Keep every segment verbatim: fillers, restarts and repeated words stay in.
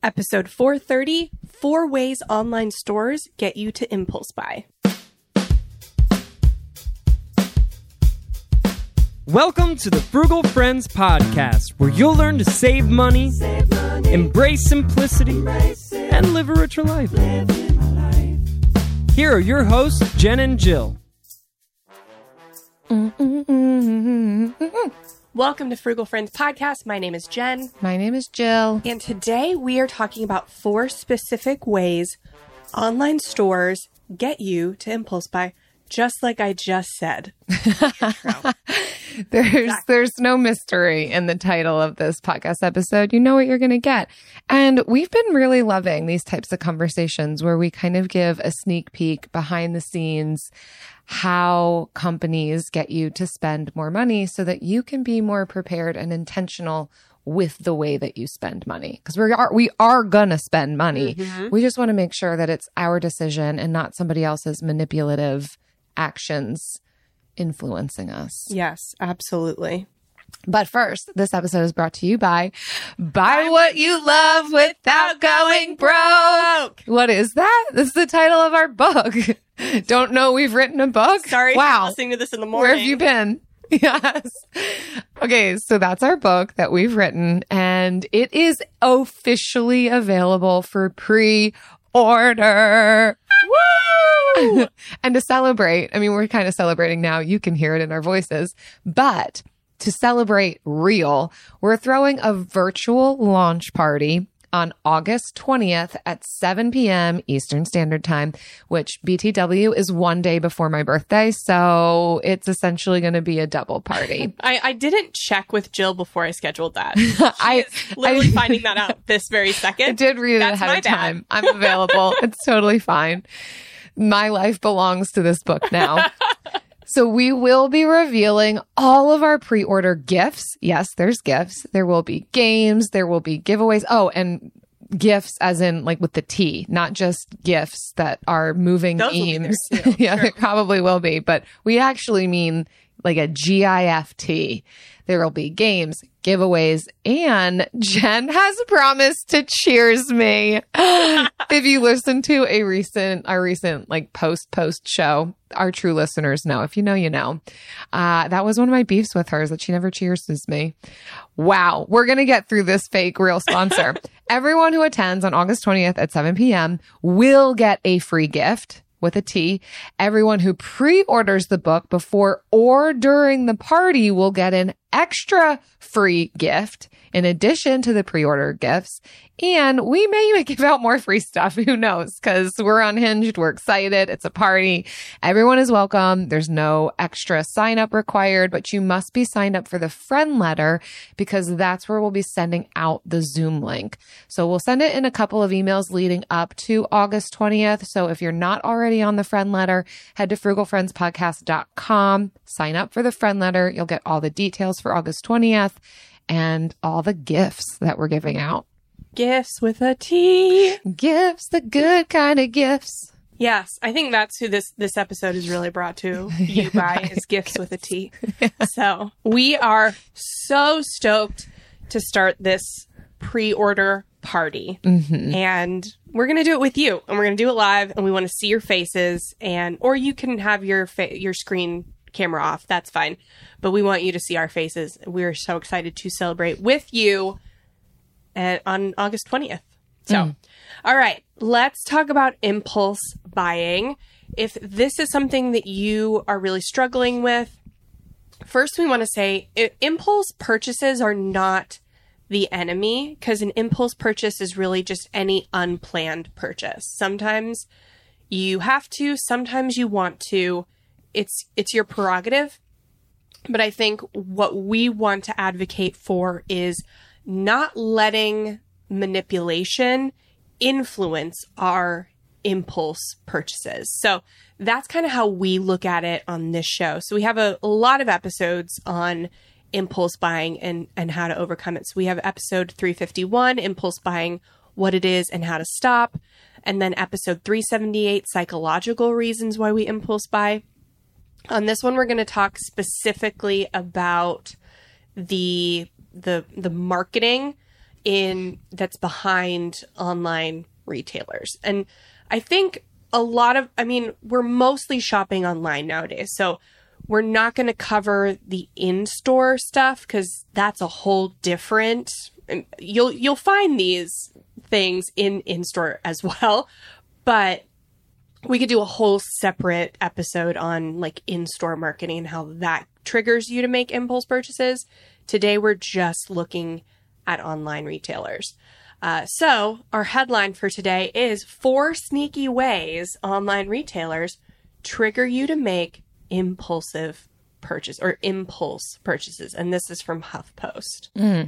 Episode four thirty, Four Ways Online Stores Get You to Impulse Buy. Welcome to the Frugal Friends Podcast, where you'll learn to save money, Save money. embrace simplicity, Embrace it. and live a richer life. life. Here are your hosts, Jen and Jill. Welcome to Frugal Friends Podcast. My name is Jen. My name is Jill. And today we are talking about four specific ways online stores get you to impulse buy, just like I just said. There's Exactly. there's no mystery in the title of this podcast episode. You know what you're going to get. And we've been really loving these types of conversations where we kind of give a sneak peek behind the scenes how companies get you to spend more money so that you can be more prepared and intentional with the way that you spend money. Because we are we are gonna spend money. Mm-hmm. We just want to make sure that it's our decision and not somebody else's manipulative actions influencing us. Yes, absolutely. But first, this episode is brought to you by Buy What You Love Without Going Broke. What is that? This is the title of our book. Don't know we've written a book? Sorry Wow. for listening to this in the morning. Where have you been? Yes. Okay, so that's our book that we've written, and it is officially available for pre-order. Woo! And to celebrate, I mean, we're kind of celebrating now. You can hear it in our voices. But to celebrate real, we're throwing a virtual launch party on August twentieth at seven p.m. Eastern Standard Time, which B T W is one day before my birthday. So it's essentially going to be a double party. I, I didn't check with Jill before I scheduled that. I She's literally I- finding that out this very second. I did read it That's ahead my of bad. time. I'm available. It's totally fine. My life belongs to this book now. So we will be revealing all of our pre-order gifts. Yes, there's gifts. There will be games. There will be giveaways. Oh, and gifts as in like with the T, not just gifts that are moving Those will be memes. there too, Yeah, sure. they probably will be. But we actually mean like a G I F T. There will be games, giveaways, and Jen has promised to cheers me. If you listen to a recent, our recent like post post show, our true listeners know. If you know, you know. Uh, that was one of my beefs with her is that she never cheerses me. Wow. We're going to get through this fake real sponsor. Everyone who attends on August twentieth at seven p.m. will get a free gift. With a T. Everyone who pre-orders the book before or during the party will get an extra free gift in addition to the pre-order gifts. And we may give out more free stuff. Who knows? Because we're unhinged. We're excited. It's a party. Everyone is welcome. There's no extra sign up required, but you must be signed up for the friend letter because that's where we'll be sending out the Zoom link. So we'll send it in a couple of emails leading up to August twentieth. So if you're not already on the friend letter, head to frugal friends podcast dot com, sign up for the friend letter. You'll get all the details for August twentieth and all the gifts that we're giving out. Gifts with a T. Gifts, the good kind of gifts. Yes, I think that's who this this episode is really brought to you by is Gifts with a T. So we are so stoked to start this pre-order party, Mm-hmm. and we're gonna do it with you, and we're gonna do it live, and we want to see your faces, and or you can have your fa- your screen camera off. That's fine, but we want you to see our faces. We're so excited to celebrate with you at, on August twentieth. So, Mm. all right, let's talk about impulse buying. If this is something that you are really struggling with, first we want to say i- impulse purchases are not the enemy, because an impulse purchase is really just any unplanned purchase. Sometimes you have to, sometimes you want to. It's it's your prerogative. But I think what we want to advocate for is not letting manipulation influence our impulse purchases. So that's kind of how we look at it on this show. So we have a, a lot of episodes on impulse buying and, and how to overcome it. So we have episode three fifty-one, impulse buying, what it is and how to stop. And then episode three seventy-eight, psychological reasons why we impulse buy. On this one, we're going to talk specifically about the the the marketing in that's behind online retailers. And I think a lot of, I mean, we're mostly shopping online nowadays. So we're not going to cover the in-store stuff because that's a whole different, you'll, you'll find these things in in-store as well, but we could do a whole separate episode on like in-store marketing and how that triggers you to make impulse purchases. Today, we're just looking at online retailers. Uh, so our headline for today is four sneaky ways online retailers trigger you to make impulsive purchase or impulse purchases. And this is from HuffPost. Mm.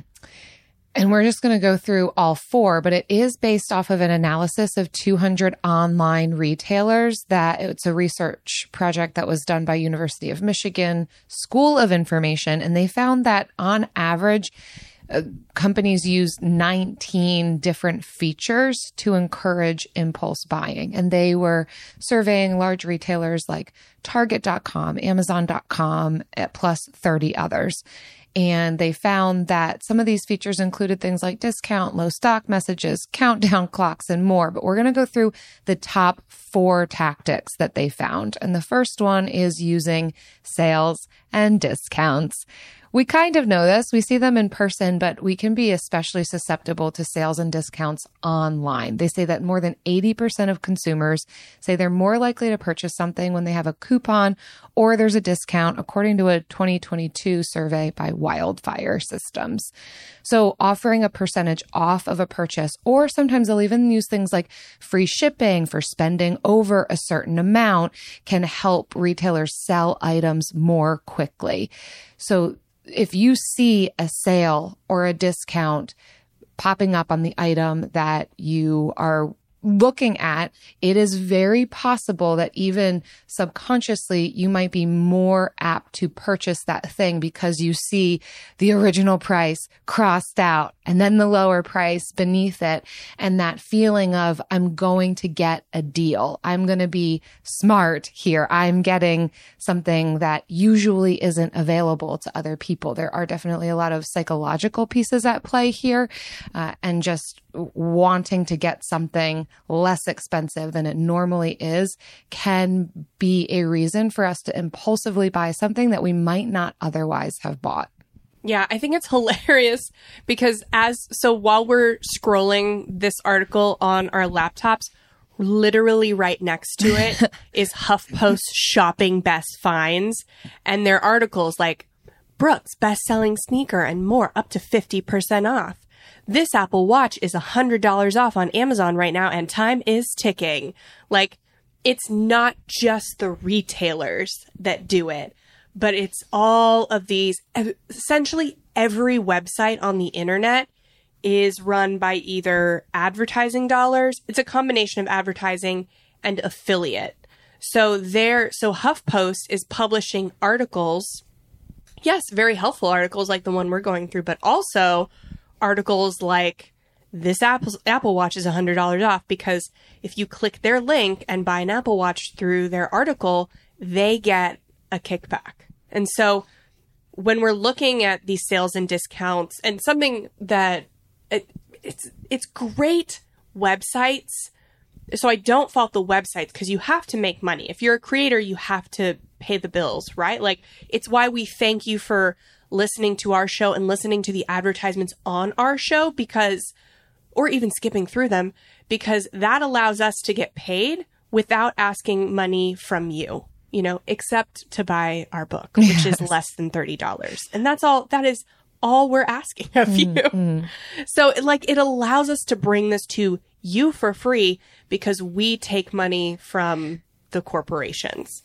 And we're just going to go through all four, but it is based off of an analysis of two hundred online retailers. That it's a research project that was done by University of Michigan School of Information. And they found that on average, uh, companies use nineteen different features to encourage impulse buying. And they were surveying large retailers like Target dot com, Amazon dot com, plus thirty others. And they found that some of these features included things like discount, low stock messages, countdown clocks, and more. But we're going to go through the top four tactics that they found. And the first one is using sales and discounts. We kind of know this. We see them in person, but we can be especially susceptible to sales and discounts online. They say that more than eighty percent of consumers say they're more likely to purchase something when they have a coupon or there's a discount, according to a twenty twenty-two survey by Wildfire Systems. So offering a percentage off of a purchase, or sometimes they'll even use things like free shipping for spending over a certain amount, can help retailers sell items more quickly. So if you see a sale or a discount popping up on the item that you are looking at, it is very possible that even subconsciously you might be more apt to purchase that thing because you see the original price crossed out and then the lower price beneath it. And that feeling of, I'm going to get a deal. I'm going to be smart here. I'm getting something that usually isn't available to other people. There are definitely a lot of psychological pieces at play here, uh, and just wanting to get something less expensive than it normally is can be a reason for us to impulsively buy something that we might not otherwise have bought. Yeah, I think it's hilarious because as so while we're scrolling this article on our laptops, literally right next to it is HuffPost shopping best finds, and their articles like Brooks best-selling sneaker and more up to fifty percent off. This Apple Watch is one hundred dollars off on Amazon right now and time is ticking. Like, it's not just the retailers that do it, but it's all of these. Essentially, every website on the internet is run by either advertising dollars. It's a combination of advertising and affiliate. So there, so HuffPost is publishing articles. Yes, very helpful articles like the one we're going through, but also articles like this Apple, Apple Watch is one hundred dollars off, because if you click their link and buy an Apple Watch through their article, they get a kickback. And so when we're looking at these sales and discounts, and something that it, it's it's great websites. So I don't fault the websites because you have to make money. If you're a creator, you have to pay the bills, right? Like, it's why we thank you for listening to our show and listening to the advertisements on our show, because, or even skipping through them, because that allows us to get paid without asking money from you, you know, except to buy our book, which yes. is less than thirty dollars. And that's all, that is all we're asking of you. Mm-hmm. So like, it allows us to bring this to you for free because we take money from the corporations.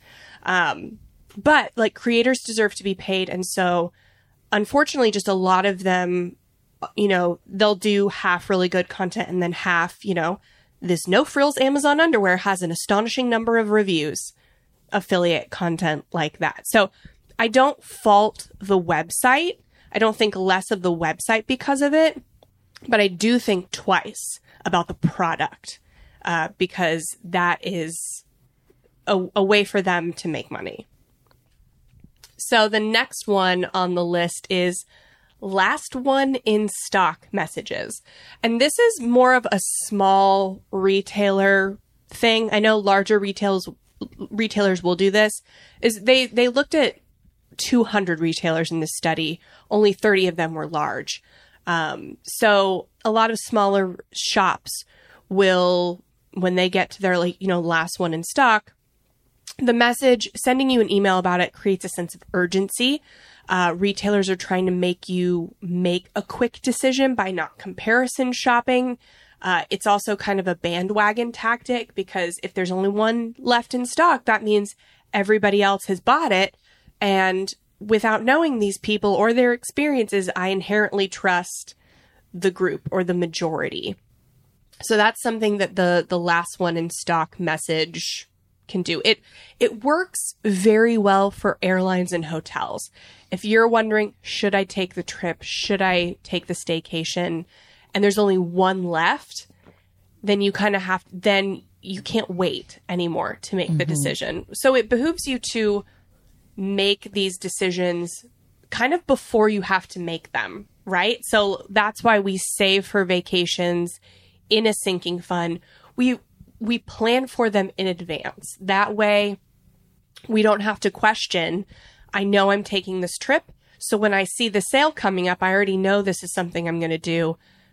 Um, but like, creators deserve to be paid. And so unfortunately, just a lot of them, you know, they'll do half really good content and then half, you know, this No Frills Amazon underwear has an astonishing number of reviews, affiliate content like that. So I don't fault the website. I don't think less of the website because of it, but I do think twice about the product, uh, because that is a, a way for them to make money. So the next one on the list is last one in stock messages. And this is more of a small retailer thing. I know larger retails retailers will do this. Is they they looked at two hundred retailers in this study. Only thirty of them were large. Um, so a lot of smaller shops will, when they get to their, like, you know, last one in stock, the message sending you an email about it creates a sense of urgency. Uh, retailers are trying to make you make a quick decision by not comparison shopping. Uh, it's also kind of a bandwagon tactic, because if there's only one left in stock, that means everybody else has bought it. And without knowing these people or their experiences, I inherently trust the group or the majority. So that's something that the the last one in stock message can do. It it works very well for airlines and hotels. If you're wondering, should I take the trip? Should I take the staycation? And there's only one left, then you kind of have, then you can't wait anymore to make mm-hmm. the decision. So it behooves you to make these decisions kind of before you have to make them, right? So that's why we save for vacations in a sinking fund. We we plan for them in advance. That way we don't have to question, I know I'm taking this trip, so when I see the sale coming up, I already know this is something I'm going to do.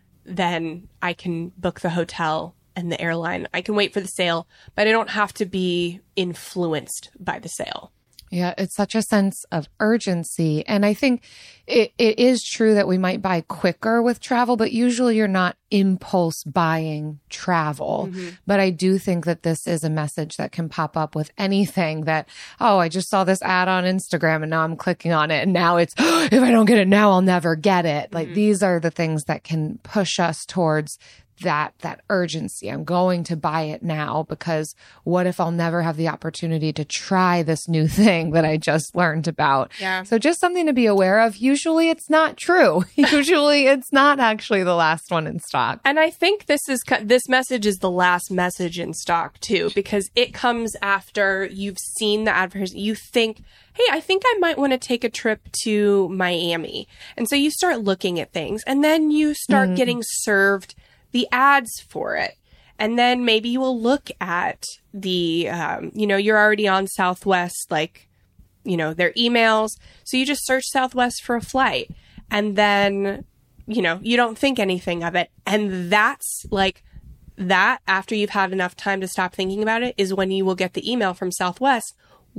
Then I can book the hotel and the airline. I can wait for the sale, but I don't have to be influenced by the sale. Yeah, it's such a sense of urgency. And I think it, it is true that we might buy quicker with travel, but usually you're not impulse buying travel. Mm-hmm. But I do think that this is a message that can pop up with anything that, oh, I just saw this ad on Instagram and now I'm clicking on it. And now it's, oh, if I don't get it now, I'll never get it. Like mm-hmm. these are the things that can push us towards that that urgency. I'm going to buy it now, because what if I'll never have the opportunity to try this new thing that I just learned about? Yeah. So just something to be aware of. Usually it's not true. Usually it's not actually the last one in stock. And I think this is this message is the last message in stock too, because it comes after you've seen the advertisement. You think, hey, I think I might want to take a trip to Miami. And so you start looking at things, and then you start mm. getting served the ads for it. And then maybe you will look at the, um, you know, you're already on Southwest, like, you know, their emails. So you just search Southwest for a flight. And then, you know, you don't think anything of it. And that's like that, after you've had enough time to stop thinking about it, is when you will get the email from Southwest,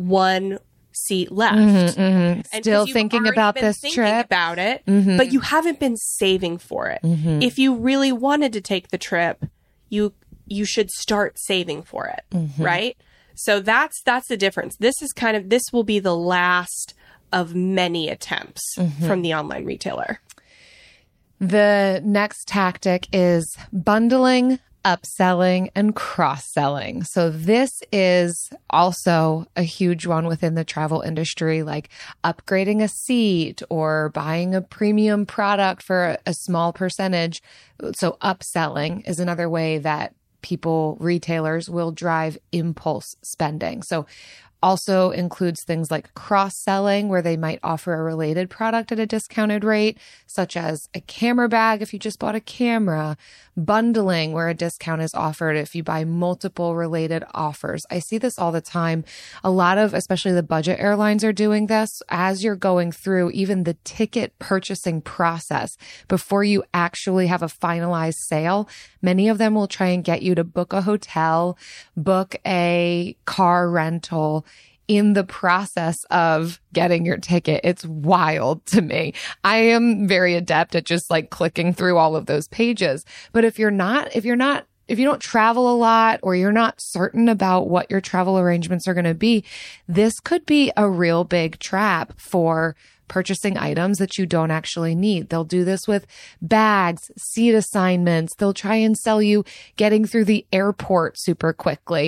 one seat left. Mm-hmm, mm-hmm. Still thinking about this thinking trip. about it, mm-hmm. but you haven't been saving for it. Mm-hmm. If you really wanted to take the trip, you you should start saving for it, mm-hmm. right? So that's that's the difference. This is kind of this will be the last of many attempts mm-hmm. from the online retailer. The next tactic is bundling, upselling, and cross-selling. So this is also a huge one within the travel industry, like upgrading a seat or buying a premium product for a small percentage. So upselling is another way that people, retailers, will drive impulse spending. So also includes things like cross-selling, where they might offer a related product at a discounted rate, such as a camera bag if you just bought a camera, bundling, where a discount is offered if you buy multiple related offers. I see this all the time. A lot of, especially the budget airlines, are doing this as you're going through even the ticket purchasing process. Before you actually have a finalized sale, many of them will try and get you to book a hotel, book a car rental in the process of getting your ticket. It's wild to me. I am very adept at just like clicking through all of those pages. But if you're not, if you're not, if you don't travel a lot, or you're not certain about what your travel arrangements are going to be, this could be a real big trap for purchasing items that you don't actually need. They'll do this with bags, seat assignments. They'll try and sell you getting through the airport super quickly.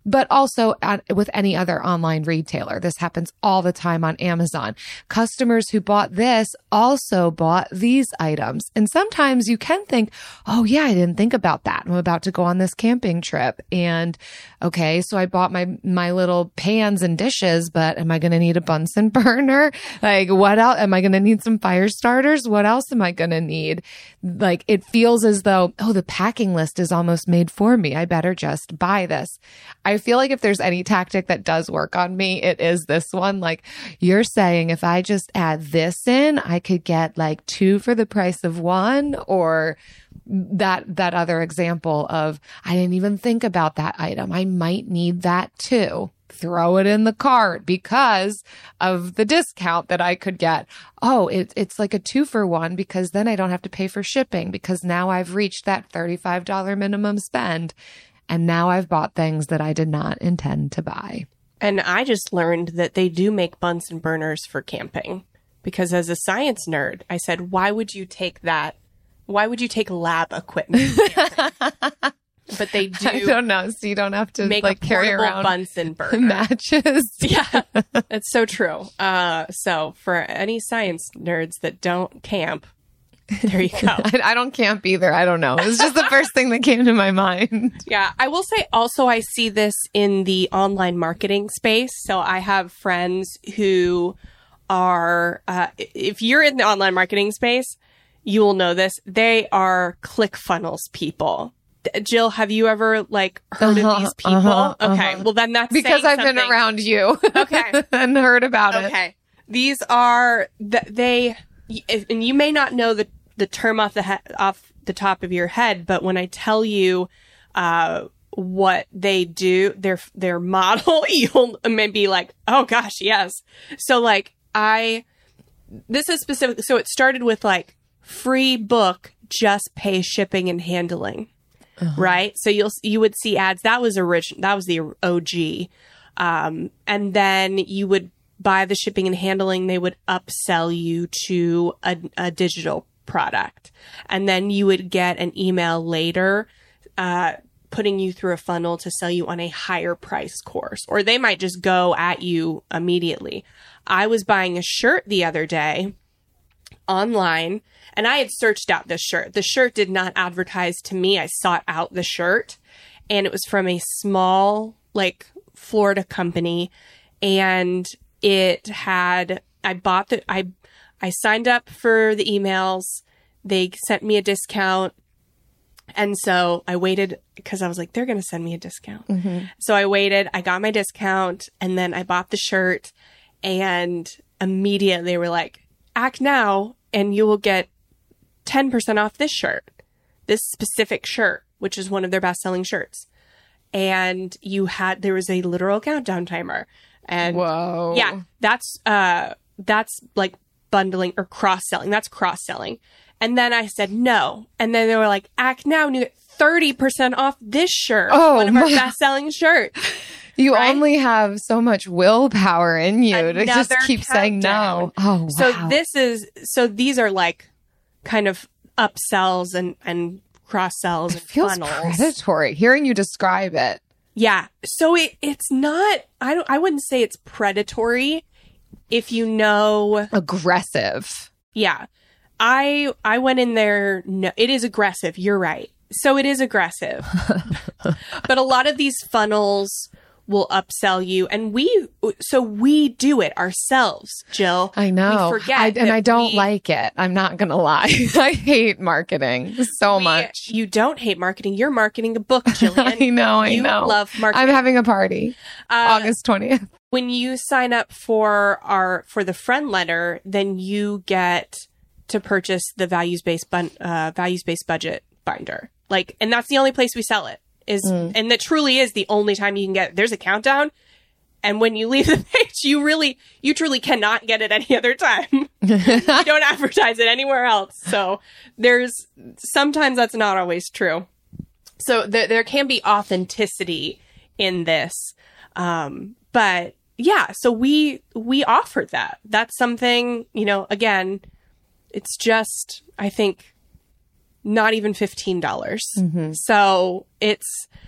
but also at, with any other online retailer. This happens all the time on Amazon. Customers who bought this also bought these items. And sometimes you can think, oh yeah, I didn't think about that. I'm about to go on this camping trip. And okay, so I bought my, my little pans and dishes, but am I going to need a Bunsen burner? Like what else? Am I going to need some fire starters? What else am I going to need? Like it feels as though, oh, the packing list is almost made for me. I better just buy this. I feel like if there's any tactic that does work on me, it is this one. Like you're saying, if I just add this in, I could get like two for the price of one, or that, that other example of, I didn't even think about that item. I might need that too. Throw it in the cart because of the discount that I could get. Oh, it, it's like a two for one because then I don't have to pay for shipping because now I've reached that thirty-five dollars minimum spend. And now I've bought things that I did not intend to buy. And I just learned that they do make Bunsen burners for camping because as a science nerd, I said, why would you take that? Why would you take lab equipment? But they do. I don't know. So you don't have to make like a carry portable around Bunsen burner. matches. Yeah, it's so true. Uh, so for any science nerds that don't camp, there you go. I, I don't camp either. I don't know. It's just the first thing that came to my mind. Yeah. I will say also, I see this in the online marketing space. So I have friends who are, uh, if you're in the online marketing space, you will know this. They are ClickFunnels people. Jill, have you ever like heard uh-huh, of these people? Uh-huh, okay. uh-huh. Well, then that's because I've something. been around you. Okay. And heard about it. Okay. These are, th- they, if, and you may not know the, the term off the he- off the top of your head, but when I tell you, uh, what they do, their, their model, you'll maybe like, oh gosh, yes. So like I, this is specific. So it started with like free book, just pay shipping and handling. Uh-huh. Right. So you'll, you would see ads. That was original. That was the O G. Um, and then you would buy the shipping and handling. They would upsell you to a, a digital product. And then you would get an email later, uh, putting you through a funnel to sell you on a higher price course, or they might just go at you immediately. I was buying a shirt the other day online, and I had searched out this shirt. The shirt did not advertise to me. I sought out the shirt, and it was from a small, like, Florida company, and it had, I bought the, I, I signed up for the emails. They sent me a discount. And so I waited because I was like, they're going to send me a discount. Mm-hmm. So I waited, I got my discount, and then I bought the shirt, and immediately they were like, act now and you will get ten percent off this shirt, this specific shirt, which is one of their best selling shirts. And you had, there was a literal countdown timer. And whoa. Yeah, that's, uh, that's like bundling or cross selling. That's cross selling. And then I said no. And then they were like, act now and you get thirty percent off this shirt. Oh, one of our my- best selling shirts. You right? only have so much willpower in you to just Another keep saying no. countdown. Oh, wow. So this is, so these are like kind of upsells and, and cross sells and It feels funnels. predatory hearing you describe it. Yeah. So it, it's not, I don't, I wouldn't say it's predatory if you know. Aggressive. Yeah. I, I went in there. No, it is aggressive. You're right. So it is aggressive, but a lot of these funnels will upsell you. And we, so we do it ourselves, Jill. I know. We forget. I, and that I don't we- like it. I'm not going to lie. I hate marketing so we- much. You don't hate marketing. You're marketing a book, Jillian. I know. I you know. love marketing. I'm having a party Uh, August twentieth. When you sign up for our, for the friend letter, then you get to purchase the values-based, bun- uh, values-based budget binder. Like, and that's the only place we sell it. Is mm. And that truly is the only time you can get it. There's a countdown. And when you leave the page, you really, you truly cannot get it any other time. You don't advertise it anywhere else. So there's, sometimes that's not always true. So there, there can be authenticity in this. Um, but yeah, so we, we offer that. That's something, you know, again, it's just, I think, not even fifteen dollars. Mm-hmm. So it's,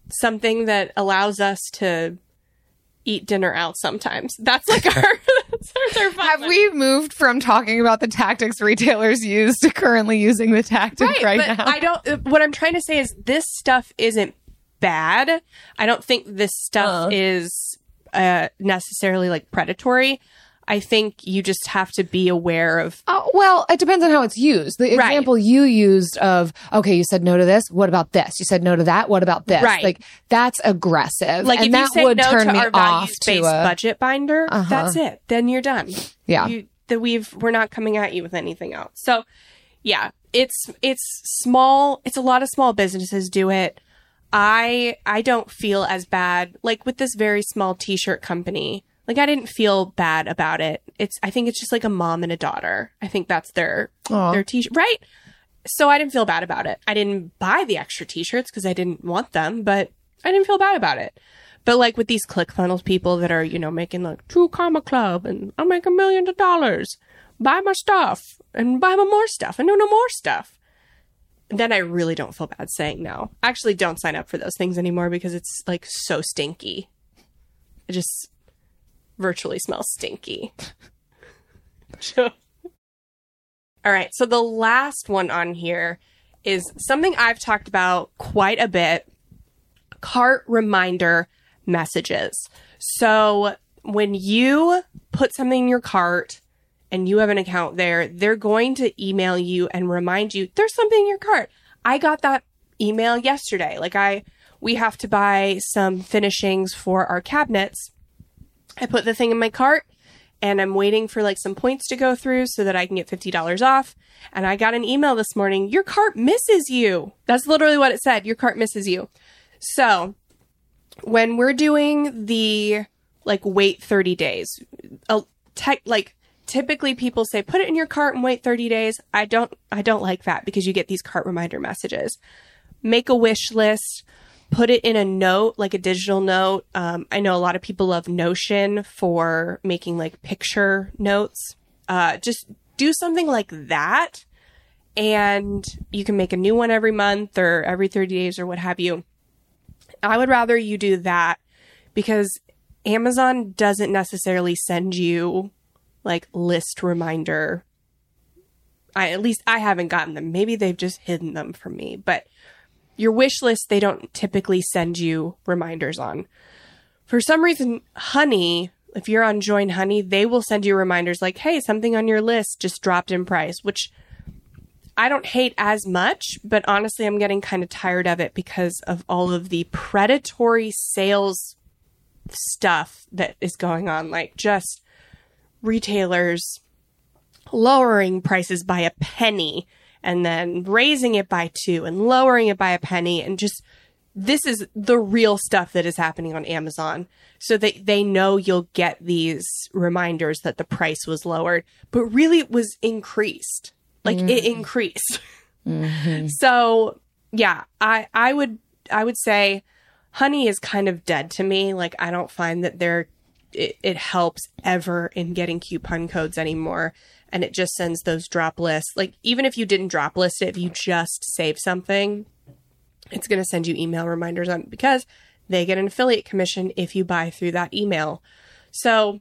something that allows us to eat dinner out sometimes. That's like our, that's our fun Have one. we moved from talking about the tactics retailers use to currently using the tactic right, right but now? I don't, what I'm trying to say is this stuff isn't bad. I don't think this stuff Uh. is uh, necessarily like predatory. I think you just have to be aware of. Uh, well, it depends on how it's used. The Right. example you used of, okay, you said no to this. What about this? You said no to that. What about this? Right. Like, that's aggressive. Like and if that you say would no turn to me our off to values-based a, budget binder, Uh-huh. that's it. Then you're done. Yeah. You, that we've we're not coming at you with anything else. So, yeah, it's it's small. It's a lot of small businesses do it. I I don't feel as bad like with this very small T-shirt company. Like I didn't feel bad about it. It's I think it's just like a mom and a daughter. I think that's their Aw. their T-shirt, right? So I didn't feel bad about it. I didn't buy the extra T-shirts because I didn't want them, but I didn't feel bad about it. But like with these ClickFunnels people that are, you know, making like True Karma Club and I'll make a million of dollars, buy my stuff and buy my more stuff and no, no more stuff. Then I really don't feel bad saying no. Actually, don't sign up for those things anymore because it's like so stinky. It just virtually smells stinky. All right. So the last one on here is something I've talked about quite a bit. Cart reminder messages. So when you put something in your cart and you have an account there, they're going to email you and remind you there's something in your cart. I got that email yesterday. Like I, we have to buy some finishings for our cabinets. I put the thing in my cart and I'm waiting for like some points to go through so that I can get fifty dollars off. And I got an email this morning. Your cart misses you. That's literally what it said. Your cart misses you. So when we're doing the like wait thirty days, uh, tech, like typically people say, put it in your cart and wait thirty days. I don't, I don't like that because you get these cart reminder messages. Make a wish list. Put it in a note, like a digital note. Um, I know a lot of people love Notion for making like picture notes. Uh, just do something like that. And you can make a new one every month or every thirty days or what have you. I would rather you do that because Amazon doesn't necessarily send you like list reminder. I, at least I haven't gotten them. Maybe they've just hidden them from me, but your wish list, they don't typically send you reminders on. For some reason, Honey, if you're on Join Honey, they will send you reminders like, hey, something on your list just dropped in price, which I don't hate as much, but honestly, I'm getting kind of tired of it because of all of the predatory sales stuff that is going on. Like just retailers lowering prices by a penny and then raising it by two and lowering it by a penny. And just, this is the real stuff that is happening on Amazon. So that they know you'll get these reminders that the price was lowered, but really it was increased. Like mm-hmm. it increased. Mm-hmm. So yeah, I, I would, I would say Honey is kind of dead to me. Like I don't find that they're, it, it helps ever in getting coupon codes anymore. And it just sends those drop lists. Like, even if you didn't drop list it, if you just save something, it's going to send you email reminders on because they get an affiliate commission if you buy through that email. So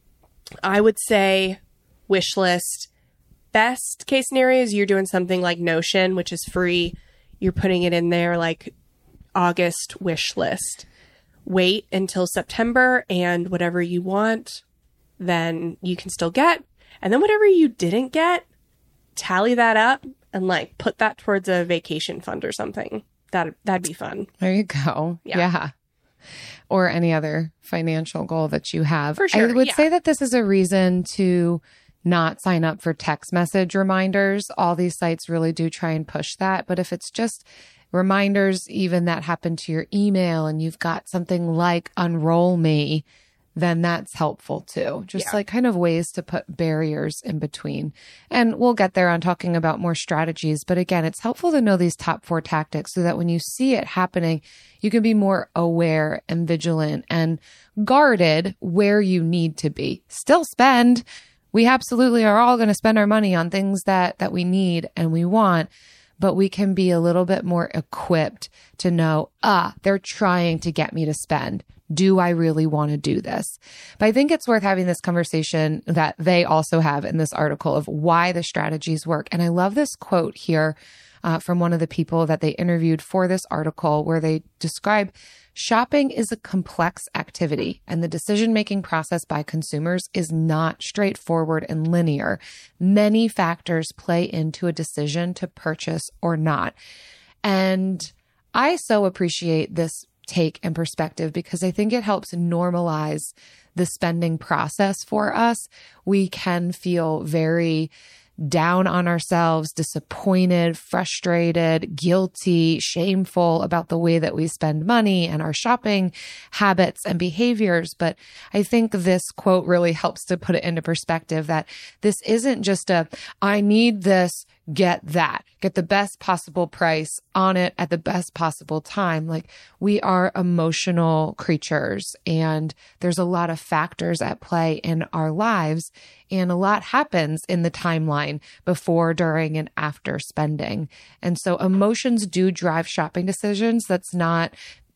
I would say wish list. Best case scenario is you're doing something like Notion, which is free. You're putting it in there like August wish list. Wait until September and whatever you want, then you can still get. And then whatever you didn't get, tally that up and like put that towards a vacation fund or something. That, that'd be fun. There you go. Yeah. yeah. Or any other financial goal that you have. For sure, I would yeah. say that this is a reason to not sign up for text message reminders. All these sites really do try and push that. But if it's just reminders, even that happen to your email and you've got something like Unroll Me, then that's helpful too. Just Yeah. like kind of ways to put barriers in between. And we'll get there on talking about more strategies. But again, it's helpful to know these top four tactics so that when you see it happening, you can be more aware and vigilant and guarded where you need to be. Still spend. We absolutely are all going to spend our money on things that, that we need and we want. but we can be a little bit more equipped to know, ah, they're trying to get me to spend. Do I really want to do this? But I think it's worth having this conversation that they also have in this article of why the strategies work. And I love this quote here uh, from one of the people that they interviewed for this article, where they describe shopping is a complex activity and the decision-making process by consumers is not straightforward and linear. Many factors play into a decision to purchase or not. And I so appreciate this take and perspective because I think it helps normalize the spending process for us. We can feel very down on ourselves, disappointed, frustrated, guilty, shameful about the way that we spend money and our shopping habits and behaviors. But I think this quote really helps to put it into perspective that this isn't just a, I need this, get that, get the best possible price on it at the best possible time. Like, we are emotional creatures and there's a lot of factors at play in our lives, and a lot happens in the timeline before, during, and after spending. And so emotions do drive shopping decisions. That's not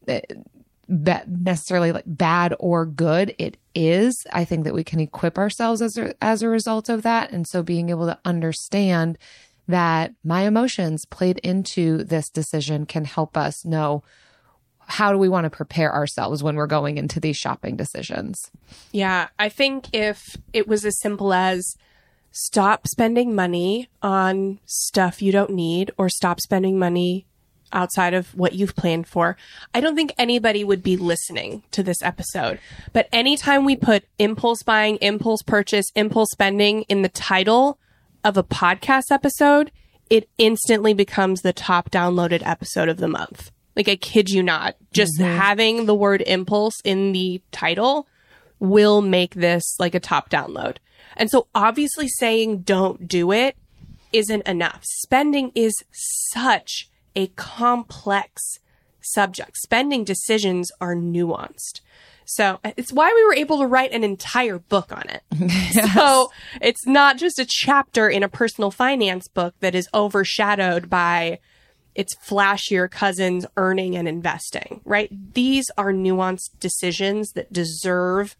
necessarily like bad or good. It is. I think that we can equip ourselves as a, as a result of that. And so being able to understand that my emotions played into this decision can help us know, how do we want to prepare ourselves when we're going into these shopping decisions? Yeah, I think if it was as simple as stop spending money on stuff you don't need, or stop spending money outside of what you've planned for, I don't think anybody would be listening to this episode. But anytime we put impulse buying, impulse purchase, impulse spending in the title of a podcast episode, it instantly becomes the top downloaded episode of the month. Like, I kid you not, just mm-hmm. having the word impulse in the title will make this like a top download. And so obviously saying don't do it isn't enough. Spending is such a complex subject. Spending decisions are nuanced. So it's why we were able to write an entire book on it. Yes. So it's not just a chapter in a personal finance book that is overshadowed by its flashier cousins earning and investing, right? These are nuanced decisions that deserve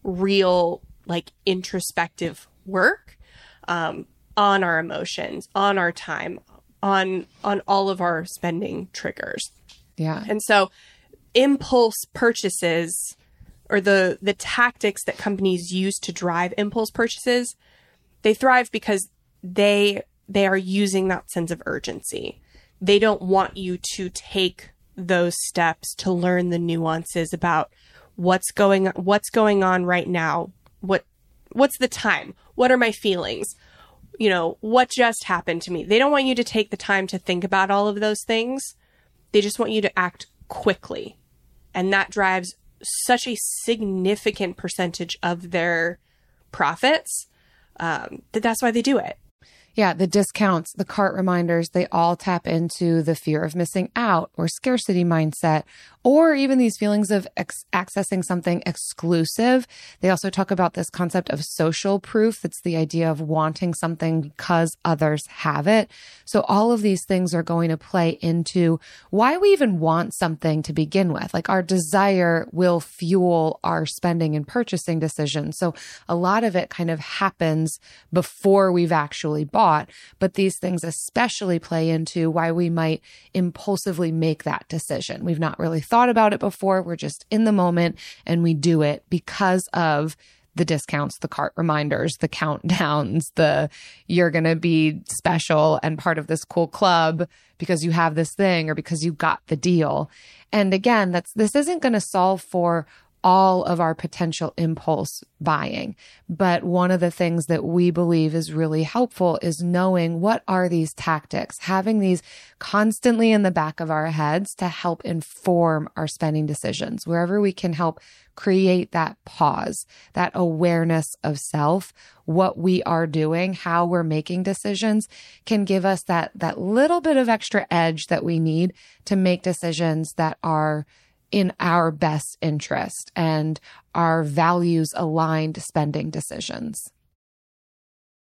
real, like, introspective work um, on our emotions, on our time, on on all of our spending triggers. Yeah. And so impulse purchases, or the the tactics that companies use to drive impulse purchases, they thrive because they they are using that sense of urgency. They don't want you to take those steps to learn the nuances about what's going what's going on right now. What what's the time? What are my feelings? You know, what just happened to me? They don't want you to take the time to think about all of those things. They just want you to act quickly. And that drives such a significant percentage of their profits um, that that's why they do it. Yeah, the discounts, the cart reminders, they all tap into the fear of missing out or scarcity mindset, or even these feelings of ex- accessing something exclusive. They also talk about this concept of social proof. That's the idea of wanting something because others have it. So all of these things are going to play into why we even want something to begin with. Like, our desire will fuel our spending and purchasing decisions. So a lot of it kind of happens before we've actually bought. But these things especially play into why we might impulsively make that decision. We've not really thought about it before. We're just in the moment and we do it because of the discounts, the cart reminders, the countdowns, the you're going to be special and part of this cool club because you have this thing or because you got the deal. And again, that's this isn't going to solve for all of our potential impulse buying. But one of the things that we believe is really helpful is knowing what are these tactics, having these constantly in the back of our heads to help inform our spending decisions. Wherever we can help create that pause, that awareness of self, what we are doing, how we're making decisions can give us that, that little bit of extra edge that we need to make decisions that are in our best interest and our values aligned spending decisions.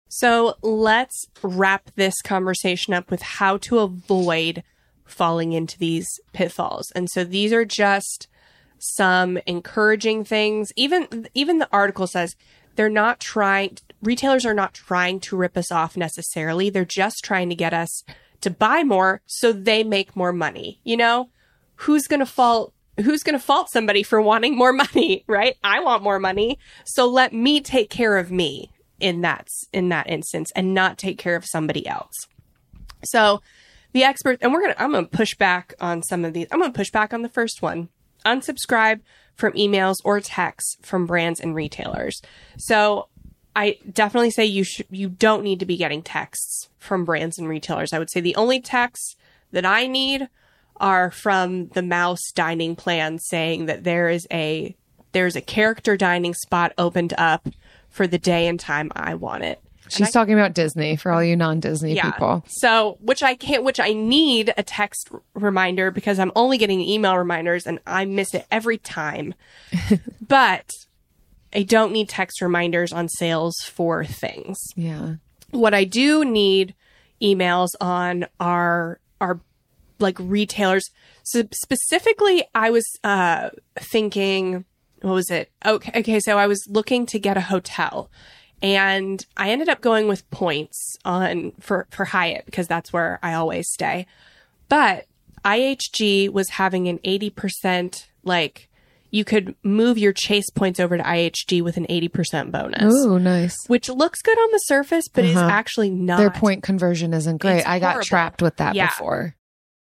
So let's wrap this conversation up with how to avoid falling into these pitfalls. And so these are just some encouraging things. Even, even the article says they're not trying, retailers are not trying to rip us off necessarily. They're just trying to get us to buy more so they make more money. You know, who's going to fault, who's going to fault somebody for wanting more money, right? I want more money. So let me take care of me in that, in that instance and not take care of somebody else. So the expert, and we're going to, I'm going to push back on some of these. I'm going to push back on the first one. Unsubscribe from emails or texts from brands and retailers. So I definitely say you should, you don't need to be getting texts from brands and retailers. I would say the only texts that I need are from the Mouse dining plan saying that there is a, there's a character dining spot opened up for the day and time I want it. She's I, talking about Disney for all you non-Disney yeah. people. So, which I can't, which I need a text r- reminder because I'm only getting email reminders and I miss it every time. But I don't need text reminders on sales for things. Yeah. What I do need emails on are, are like retailers. So specifically, I was, uh, thinking, what was it? Okay. Okay. So I was looking to get a hotel. And I ended up going with points on for, for Hyatt because that's where I always stay. But I H G was having an eighty percent, like you could move your Chase points over to I H G with an eighty percent bonus. Oh, nice. Which looks good on the surface, but uh-huh. is actually not. Their point conversion isn't great. It's I got horrible. trapped with that yeah. before.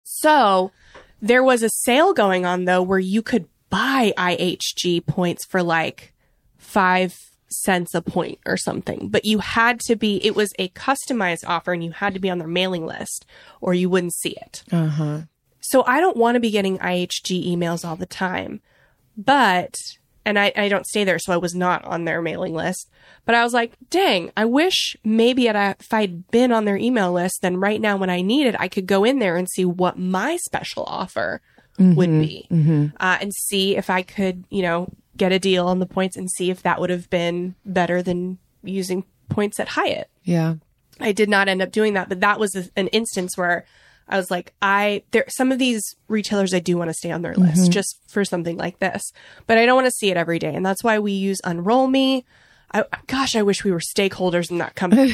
So there was a sale going on though where you could buy I H G points for like five cents a point or something, but you had to be, it was a customized offer and you had to be on their mailing list or you wouldn't see it. Uh-huh. So I don't want to be getting I H G emails all the time, but, and I, I don't stay there. So I was not on their mailing list, but I was like, dang, I wish maybe at a, if I'd been on their email list, then right now when I need it, I could go in there and see what my special offer mm-hmm. would be mm-hmm. uh, and see if I could, you know, get a deal on the points and see if that would have been better than using points at Hyatt. Yeah. I did not end up doing that, but that was a, an instance where I was like, I, there, some of these retailers, I do want to stay on their mm-hmm. list just for something like this, but I don't want to see it every day. And that's why we use Unroll Me. I, gosh, I wish we were stakeholders in that company.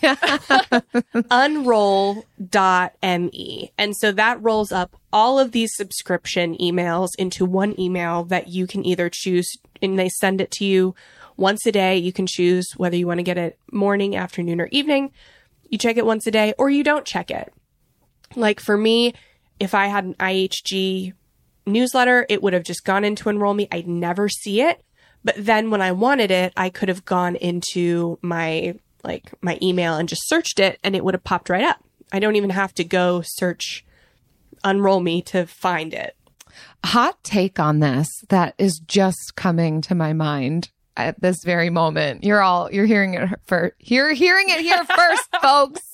Unroll dot me. And so that rolls up all of these subscription emails into one email that you can either choose, and they send it to you once a day. You can choose whether you want to get it morning, afternoon, or evening. You check it once a day or you don't check it. Like for me, if I had an I H G newsletter, it would have just gone into Enroll Me. I'd never see it. But then when I wanted it, I could have gone into my, like my email and just searched it and it would have popped right up. I don't even have to go search Unroll Me to find it. Hot take on this that is just coming to my mind at this very moment. You're all, you're hearing it first. You're hearing it here first, folks.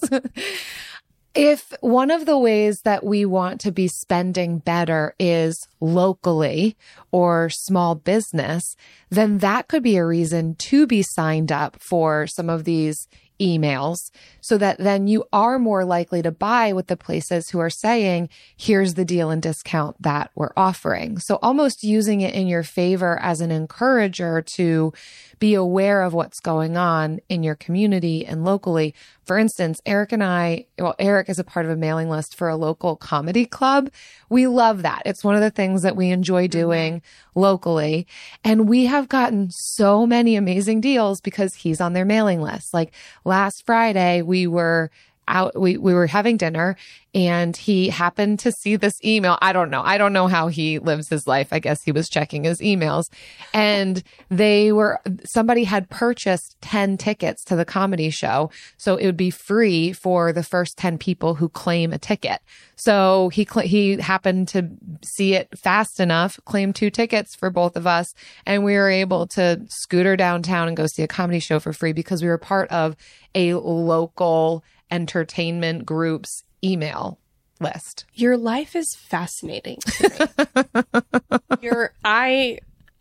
If one of the ways that we want to be spending better is locally or small business, then that could be a reason to be signed up for some of these emails so that then you are more likely to buy with the places who are saying, here's the deal and discount that we're offering. So almost using it in your favor as an encourager to be aware of what's going on in your community and locally. For instance, Eric and I, well, Eric is a part of a mailing list for a local comedy club. We love that. It's one of the things that we enjoy doing locally. And we have gotten so many amazing deals because he's on their mailing list. Like last Friday, we were out, we, we were having dinner and he happened to see this email. I don't know. I don't know how he lives his life. I guess he was checking his emails and they were, somebody had purchased ten tickets to the comedy show. So it would be free for the first ten people who claim a ticket. So he, cl- he happened to see it fast enough, claim two tickets for both of us. And we were able to scooter downtown and go see a comedy show for free because we were part of a local entertainment group's email list. Your life is fascinating to me. You're, I,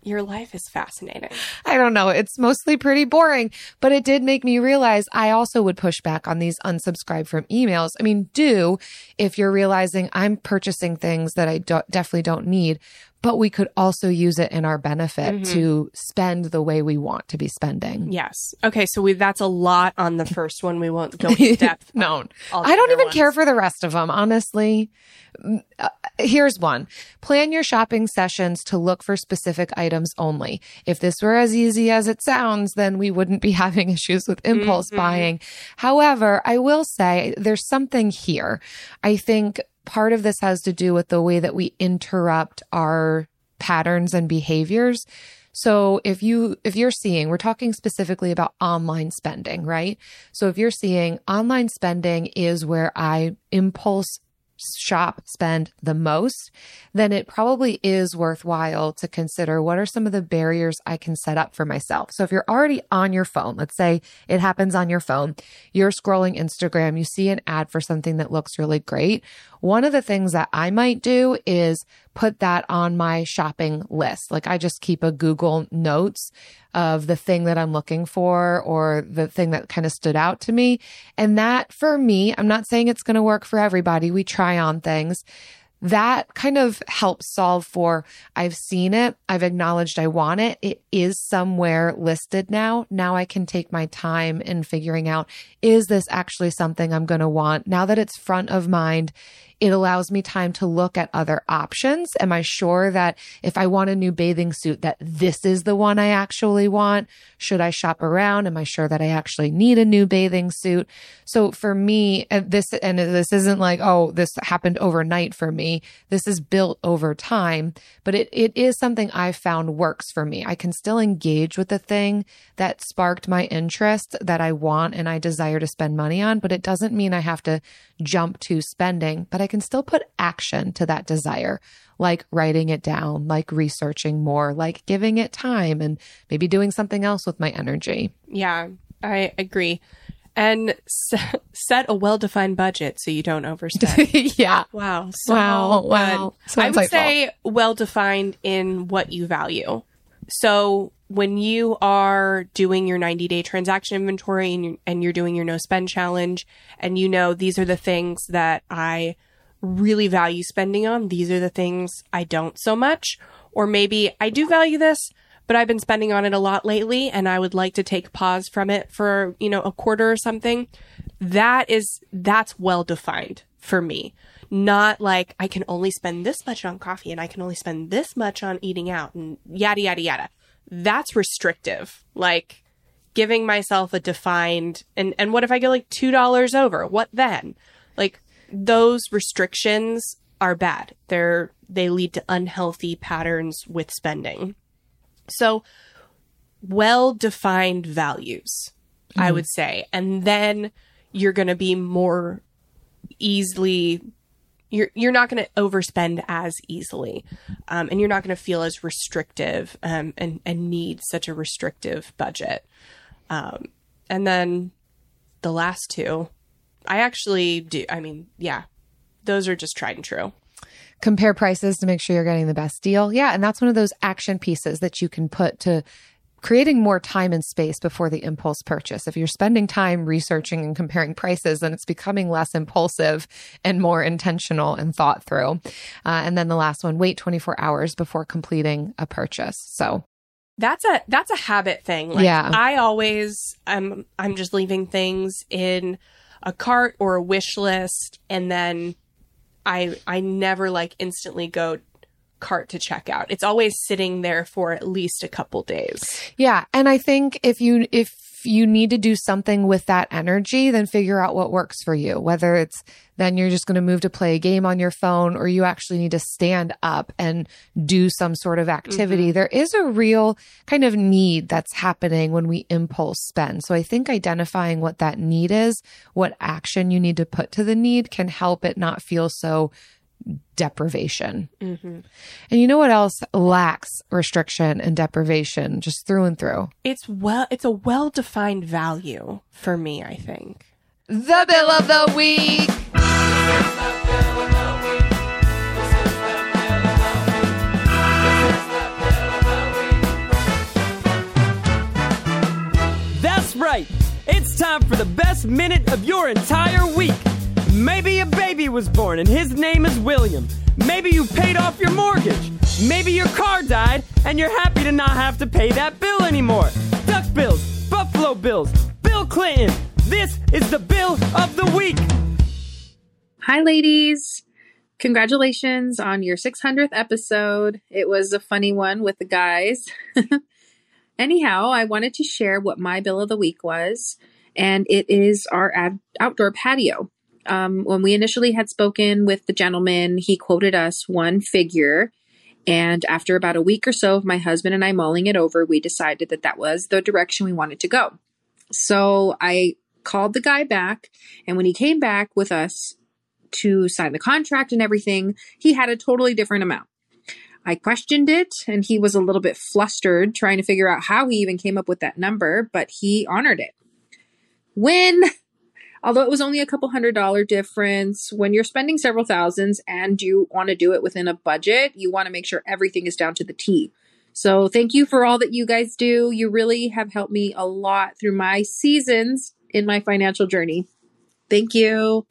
Your life is fascinating. I don't know. It's mostly pretty boring, but it did make me realize I also would push back on these unsubscribe from emails. I mean, do if you're realizing I'm purchasing things that I do- definitely don't need, but we could also use it in our benefit mm-hmm. to spend the way we want to be spending. Yes. Okay. So we, that's a lot on the first one. We won't go in depth. No, I don't even ones. care for the rest of them, honestly. Uh, here's one. Plan your shopping sessions to look for specific items only. If this were as easy as it sounds, then we wouldn't be having issues with impulse mm-hmm. buying. However, I will say there's something here. I think part of this has to do with the way that we interrupt our patterns and behaviors. So if you, if you're seeing, we're talking specifically about online spending, right? So if you're seeing online spending is where I impulse shop, spend the most, then it probably is worthwhile to consider what are some of the barriers I can set up for myself. So if you're already on your phone, let's say it happens on your phone, you're scrolling Instagram, you see an ad for something that looks really great. One of the things that I might do is put that on my shopping list. Like I just keep a Google Notes of the thing that I'm looking for or the thing that kind of stood out to me. And that for me, I'm not saying it's going to work for everybody. We try on things. That kind of helps solve for, I've seen it, I've acknowledged I want it, it is somewhere listed now. Now I can take my time in figuring out, is this actually something I'm going to want? Now that it's front of mind, it allows me time to look at other options. Am I sure that if I want a new bathing suit, that this is the one I actually want? Should I shop around? Am I sure that I actually need a new bathing suit? So for me, and this, and this isn't like, oh, this happened overnight for me. This is built over time, but it, it is something I've found works for me. I can still engage with the thing that sparked my interest that I want and I desire to spend money on, but it doesn't mean I have to jump to spending, but I can still put action to that desire, like writing it down, like researching more, like giving it time and maybe doing something else with my energy. Yeah, I agree. And s- set a well-defined budget so you don't overspend. Yeah. Wow. So wow. Wow. So I would insightful. say well-defined in what you value. So when you are doing your ninety-day transaction inventory and you're, and you're doing your no spend challenge, and you know these are the things that I really value spending on, these are the things I don't so much, or maybe I do value this, but I've been spending on it a lot lately and I would like to take pause from it for, you know, a quarter or something. That is, that's well defined for me. Not like I can only spend this much on coffee and I can only spend this much on eating out and yada, yada, yada. That's restrictive. Like giving myself a defined, and, and what if I go like two dollars over? What then? Like those restrictions are bad. They're, they lead to unhealthy patterns with spending. So well-defined values, mm-hmm. I would say. And then you're going to be more easily, you're you're not going to overspend as easily. Um, and you're not going to feel as restrictive um, and, and need such a restrictive budget. Um, and then the last two, I actually do. I mean, yeah, those are just tried and true. Compare prices to make sure you're getting the best deal. Yeah. And that's one of those action pieces that you can put to creating more time and space before the impulse purchase. If you're spending time researching and comparing prices, then it's becoming less impulsive and more intentional and thought through. Uh, and then the last one, wait twenty-four hours before completing a purchase. So that's a, that's a habit thing. Like, yeah. I always, I'm, I'm just leaving things in a cart or a wish list, and then I I never like instantly go cart to checkout. It's always sitting there for at least a couple days. Yeah. And I think if you if you need to do something with that energy, then figure out what works for you. Whether it's then you're just going to move to play a game on your phone, or you actually need to stand up and do some sort of activity. Mm-hmm. There is a real kind of need that's happening when we impulse spend. So I think identifying what that need is, what action you need to put to the need, can help it not feel so deprivation. Mm-hmm. And you know what else lacks restriction and deprivation just through and through? It's well, it's a well-defined value for me, I think. The bill of the week. It's time for the best minute of your entire week. Maybe a baby was born and his name is William. Maybe you paid off your mortgage. Maybe your car died and you're happy to not have to pay that bill anymore. Duck Bills, Buffalo Bills, Bill Clinton. This is the Bill of the Week. Hi, ladies. Congratulations on your six hundredth episode. It was a funny one with the guys. Anyhow, I wanted to share what my bill of the week was, and it is our ad- outdoor patio. Um, when we initially had spoken with the gentleman, he quoted us one figure, and after about a week or so of my husband and I mulling it over, we decided that that was the direction we wanted to go. So I called the guy back, and when he came back with us to sign the contract and everything, he had a totally different amount. I questioned it, and he was a little bit flustered trying to figure out how he even came up with that number, but he honored it. When, although it was only a couple hundred dollar difference, when you're spending several thousands and you want to do it within a budget, you want to make sure everything is down to the T. So thank you for all that you guys do. You really have helped me a lot through my seasons in my financial journey. Thank you.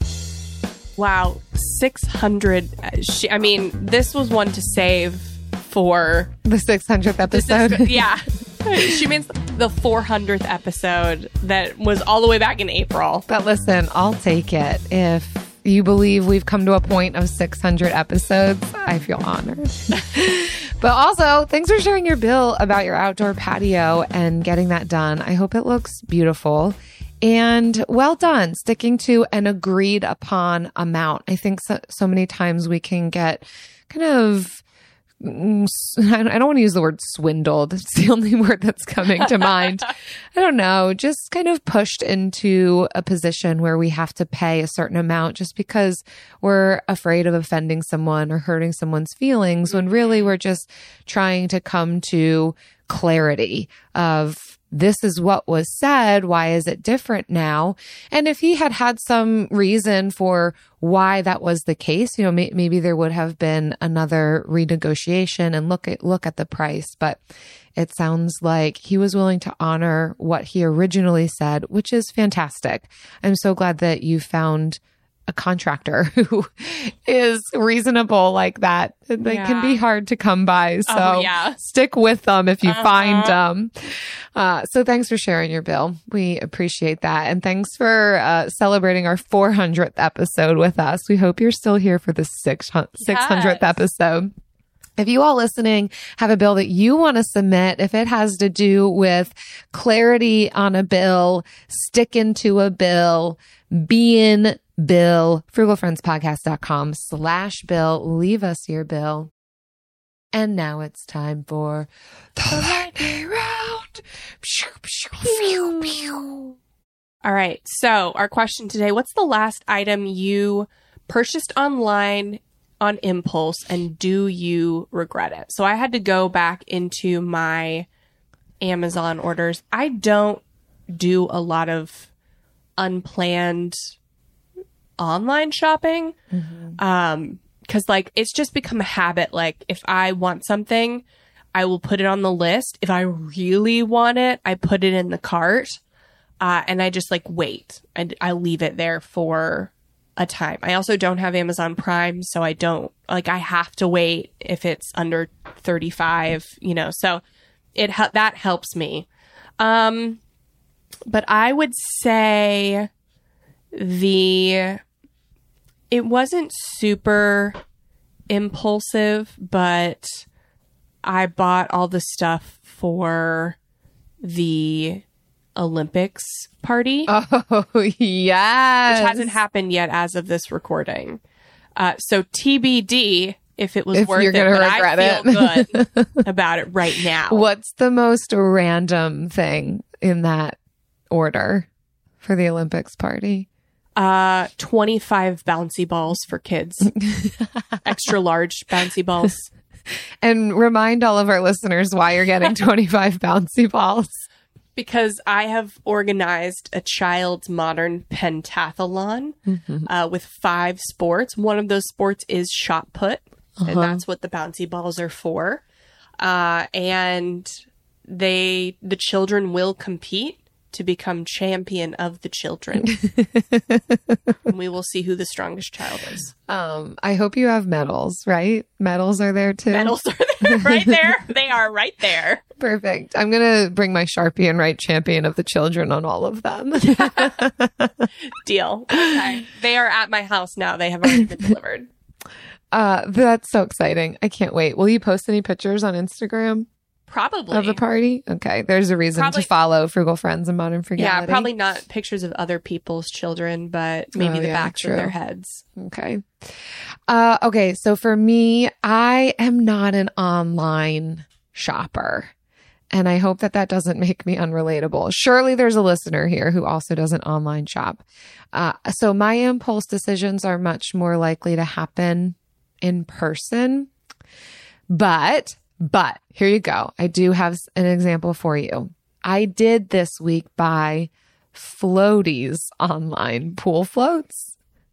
Wow, six hundred. uh, She, I mean, this was one to save for The six hundredth this episode. is- yeah. She means the four hundredth episode that was all the way back in April. But listen, I'll take it. If you believe we've come to a point of six hundred episodes, I feel honored. But also, thanks for sharing your bill about your outdoor patio and getting that done. I hope it looks beautiful. And well done, sticking to an agreed upon amount. I think so, so many times we can get kind of, mm, I don't want to use the word swindled. It's the only word that's coming to mind. I don't know, just kind of pushed into a position where we have to pay a certain amount just because we're afraid of offending someone or hurting someone's feelings, when really we're just trying to come to clarity of, this is what was said. Why is it different now? And if he had had some reason for why that was the case, you know, may- maybe there would have been another renegotiation and look at, look at the price. But it sounds like he was willing to honor what he originally said, which is fantastic. I'm so glad that you found a contractor who is reasonable like that. They Yeah. can be hard to come by. So Oh, yeah. stick with them if you Uh-huh. find them. Uh, so thanks for sharing your bill. We appreciate that. And thanks for uh, celebrating our four hundredth episode with us. We hope you're still here for the six hundredth Yes. episode. If you all listening have a bill that you want to submit, if it has to do with clarity on a bill, sticking to a bill, being Bill, frugalfriendspodcast.com slash bill. Leave us your bill. And now it's time for the lightning round. All right. So our question today, what's the last item you purchased online on impulse, and do you regret it? So I had to go back into my Amazon orders. I don't do a lot of unplanned online shopping. Mm-hmm. Um, cause like, it's just become a habit. Like if I want something, I will put it on the list. If I really want it, I put it in the cart. Uh, and I just like wait and I leave it there for a time. I also don't have Amazon Prime, so I don't like, I have to wait if it's under thirty-five, you know, so it, that helps me. Um, but I would say the, it wasn't super impulsive, but I bought all the stuff for the Olympics party. Oh, yes. Which hasn't happened yet as of this recording. Uh, so T B D if it was If worth you're it, gonna but regret I feel it. good about it right now. What's the most random thing in that order for the Olympics party? Uh, twenty-five bouncy balls for kids. Extra large bouncy balls. And remind all of our listeners why you're getting twenty-five bouncy balls. Because I have organized a child's modern pentathlon Mm-hmm. uh, with five sports. One of those sports is shot put, Uh-huh. and that's what the bouncy balls are for. Uh, and they, the children will compete to become champion of the children. And we will see who the strongest child is. Um, I hope you have medals, right? Medals are there too. Medals are there, right there. They are right there. Perfect. I'm going to bring my Sharpie and write champion of the children on all of them. Deal. Okay. They are at my house now. They have already been delivered. Uh, that's so exciting. I can't wait. Will you post any pictures on Instagram? Probably. Of the party? Okay. There's a reason Probably. to follow Frugal Friends and Modern Frugality. Yeah, probably not pictures of other people's children, but maybe Oh, the yeah, backs true. of their heads. Okay. Uh, okay. So for me, I am not an online shopper. And I hope that that doesn't make me unrelatable. Surely there's a listener here who also doesn't online shop. Uh, so my impulse decisions are much more likely to happen in person. But, but here you go. I do have an example for you. I did this week buy floaties online, pool floats.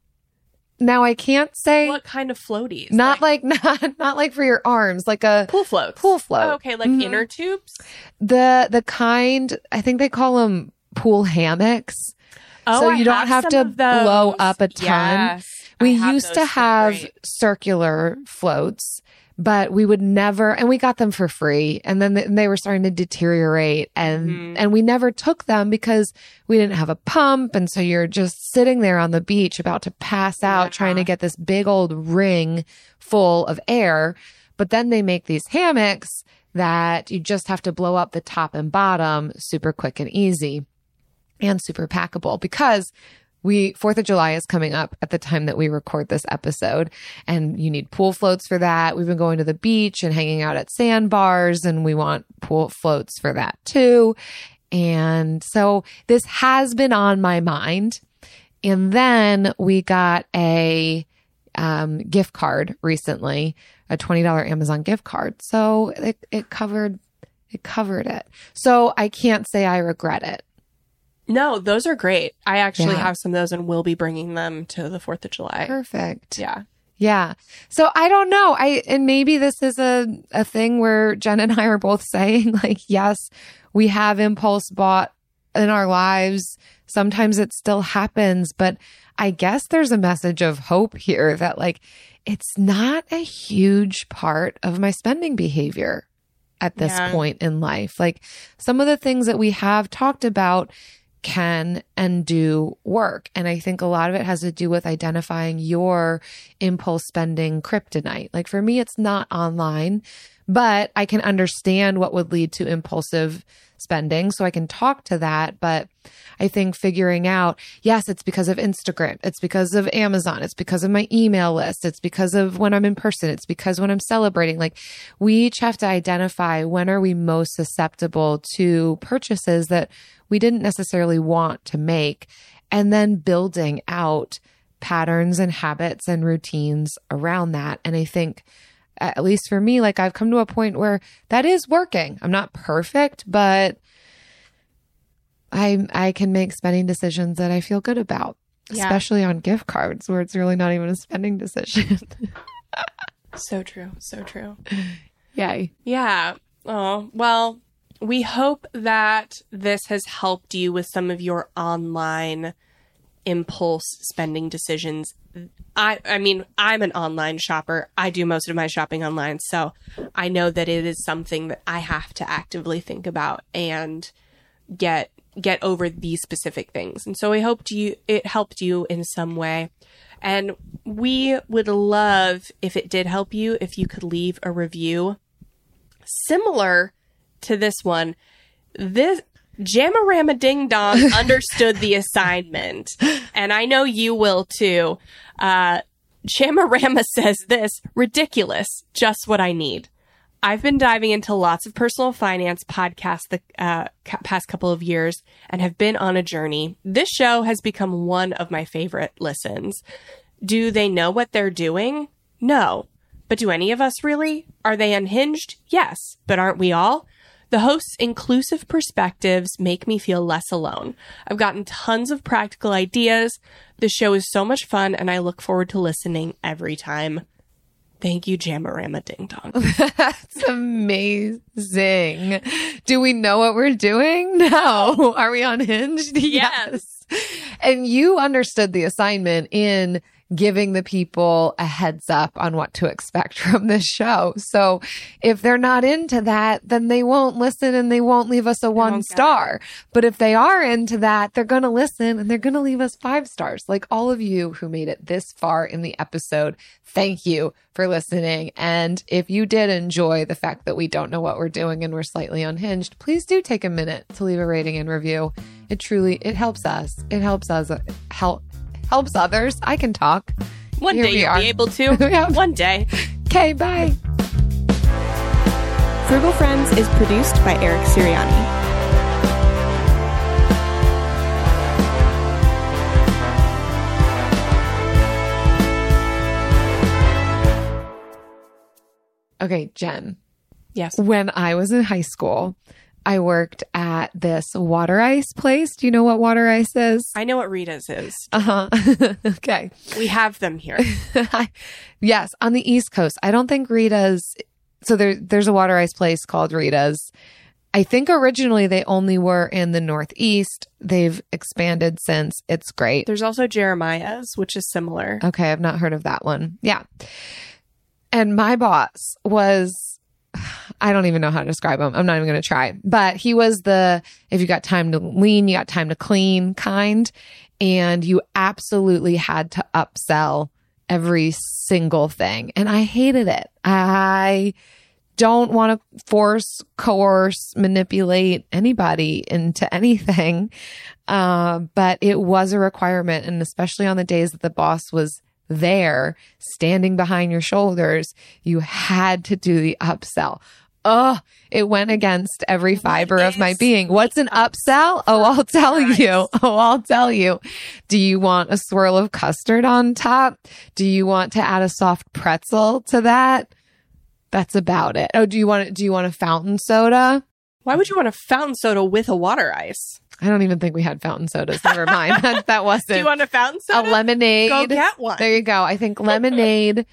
Now I can't say What kind of floaties? not like, not not like for your arms, like a pool floats. pool float. Oh, okay, like Mhm. inner tubes. the the kind, I think they call them pool hammocks. Oh, So I you don't have some to of those. blow up a ton. Yes, I We have used those. to They're have great. circular floats, but we would never, and we got them for free. And then they, they were starting to deteriorate, and Mhm. and we never took them because we didn't have a pump. And so you're just sitting there on the beach about to pass out, Yeah. trying to get this big old ring full of air. But then they make these hammocks that you just have to blow up the top and bottom super quick and easy, and super packable, because we, Fourth of July is coming up at the time that we record this episode, and you need pool floats for that. We've been going to the beach and hanging out at sandbars, and we want pool floats for that too. And so this has been on my mind. And then we got a um, gift card recently, a twenty dollars Amazon gift card. So it, it covered, it covered it. So I can't say I regret it. No, those are great. I actually Yeah. have some of those and will be bringing them to the fourth of July. Perfect. Yeah. Yeah. So I don't know. I, and maybe this is a, a thing where Jen and I are both saying, like, yes, we have impulse bought in our lives. Sometimes it still happens, but I guess there's a message of hope here that, like, it's not a huge part of my spending behavior at this Yeah. point in life. Like, some of the things that we have talked about can and do work. And I think a lot of it has to do with identifying your impulse spending kryptonite. Like for me, it's not online, but I can understand what would lead to impulsive spending. So I can talk to that. But I think figuring out, yes, it's because of Instagram. It's because of Amazon. It's because of my email list. It's because of when I'm in person. It's because when I'm celebrating. Like, we each have to identify when are we most susceptible to purchases that we didn't necessarily want to make, and then building out patterns and habits and routines around that. And I think, at least for me, like, I've come to a point where that is working. I'm not perfect, but I I can make spending decisions that I feel good about, Yeah. especially on gift cards where it's really not even a spending decision. So true. So true. Yay. Yeah. Oh, well, we hope that this has helped you with some of your online impulse spending decisions. I I mean, I'm an online shopper. I do most of my shopping online, so I know that it is something that I have to actively think about and get get over these specific things. And so I hoped you it helped you in some way. And we would love, if it did help you, if you could leave a review similar to this one. This Jamarama Ding Dong understood the assignment, and I know you will too. Uh, Jamarama says this: ridiculous, just what I need. I've been diving into lots of personal finance podcasts the uh, ca- past couple of years and have been on a journey. This show has become one of my favorite listens. Do they know what they're doing? No. But do any of us really? Are they unhinged? Yes. But aren't we all? The host's inclusive perspectives make me feel less alone. I've gotten tons of practical ideas. The show is so much fun, and I look forward to listening every time. Thank you, Jamarama Ding Dong. That's amazing. Do we know what we're doing? No. Are we unhinged? Yes. And you understood the assignment in giving the people a heads up on what to expect from this show. So if they're not into that, then they won't listen and they won't leave us a one star. But if they are into that, they're going to listen and they're going to leave us five stars. Like all of you who made it this far in the episode, thank you for listening. And if you did enjoy the fact that we don't know what we're doing and we're slightly unhinged, please do take a minute to leave a rating and review. It truly, it helps us. It helps us help. Helps others. I can talk. One Here day we you'll are. be able to. Yeah. One day. Okay, bye. Frugal Friends is produced by Eric Siriani. Okay, Jen. Yes. When I was in high school, I worked at this water ice place. Do you know what water ice is? I know what Rita's is. Uh-huh. Okay. We have them here. Yes, on the East Coast. I don't think Rita's. So there, there's a water ice place called Rita's. I think originally they only were in the Northeast. They've expanded since. It's great. There's also Jeremiah's, which is similar. Okay, I've not heard of that one. Yeah. And my boss was, I don't even know how to describe him. I'm not even going to try. But he was the, if you got time to lean, you got time to clean kind. And you absolutely had to upsell every single thing. And I hated it. I don't want to force, coerce, manipulate anybody into anything. Uh, but it was a requirement. And especially on the days that the boss was there standing behind your shoulders, you had to do the upsell. Oh, it went against every fiber of my being. What's an upsell? Oh, I'll tell you. Oh, I'll tell you. Do you want a swirl of custard on top? Do you want to add a soft pretzel to that? That's about it. Oh, do you want do you want a fountain soda? Why would you want a fountain soda with a water ice? I don't even think we had fountain sodas. Never mind. that, that wasn't. Do you want a fountain soda? A lemonade. Go get one. There you go. I think lemonade,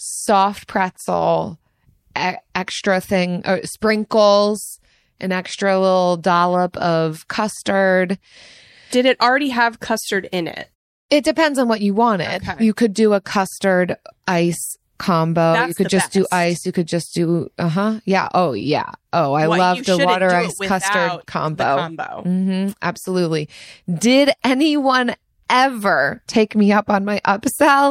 soft pretzel, e- extra thing, uh, sprinkles, an extra little dollop of custard. Did it already have custard in it? It depends on what you wanted. Okay. You could do a custard ice combo. That's you could the just do best. ice. You could just do, uh huh. Yeah. Oh, yeah. Oh, I What, love you the shouldn't water do it ice custard without combo. The combo. Mm-hmm. Absolutely. Did anyone ever take me up on my upsell?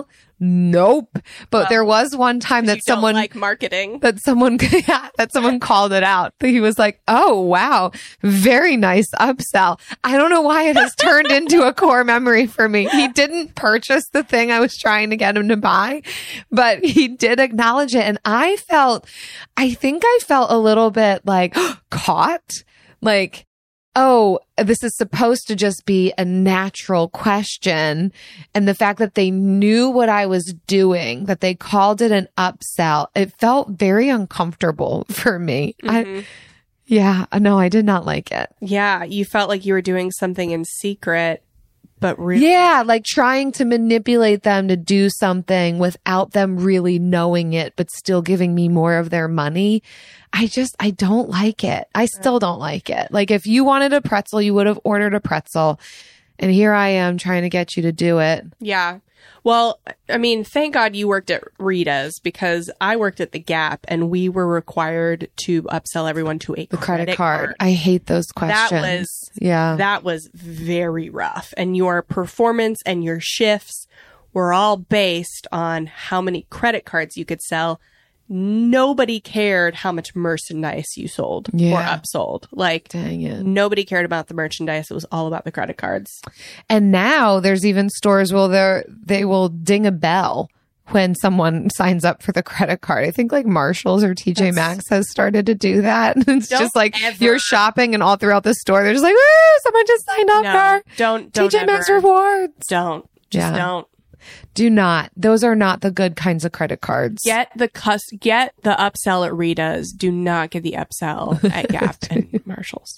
Nope. But Well, there was one time 'Cause that you don't someone like marketing. that someone yeah, that someone called it out. He was like, "Oh, wow. Very nice upsell." I don't know why it has turned into a core memory for me. He didn't purchase the thing I was trying to get him to buy, but he did acknowledge it, and I felt I think I felt a little bit like caught. Like, oh, this is supposed to just be a natural question. And the fact that they knew what I was doing, that they called it an upsell, it felt very uncomfortable for me. Mhm. I, yeah, no, I did not like it. Yeah, you felt like you were doing something in secret, but really. Yeah, like trying to manipulate them to do something without them really knowing it, but still giving me more of their money. I just, I don't like it. I still don't like it. Like if you wanted a pretzel, you would have ordered a pretzel. And here I am trying to get you to do it. Yeah. Well, I mean, thank God you worked at Rita's, because I worked at the Gap and we were required to upsell everyone to a The credit, card. I hate those questions. That was yeah. that was very rough. And your performance and your shifts were all based on how many credit cards you could sell. Nobody cared how much merchandise you sold or Yeah. upsold. Like, Dang it. nobody cared about the merchandise. It was all about the credit cards. And now there's even stores where they they will ding a bell when someone signs up for the credit card. I think like Marshalls or T J That's- Maxx has started to do that. It's Don't just like ever- you're shopping and all throughout the store, they're just like, woo, someone just signed up No, for don't, don't T J Maxx ever- rewards. Don't. Just Yeah. don't. Do not. Those are not the good kinds of credit cards. Get the cus- get the upsell at Rita's. Do not get the upsell at Gap and Marshalls.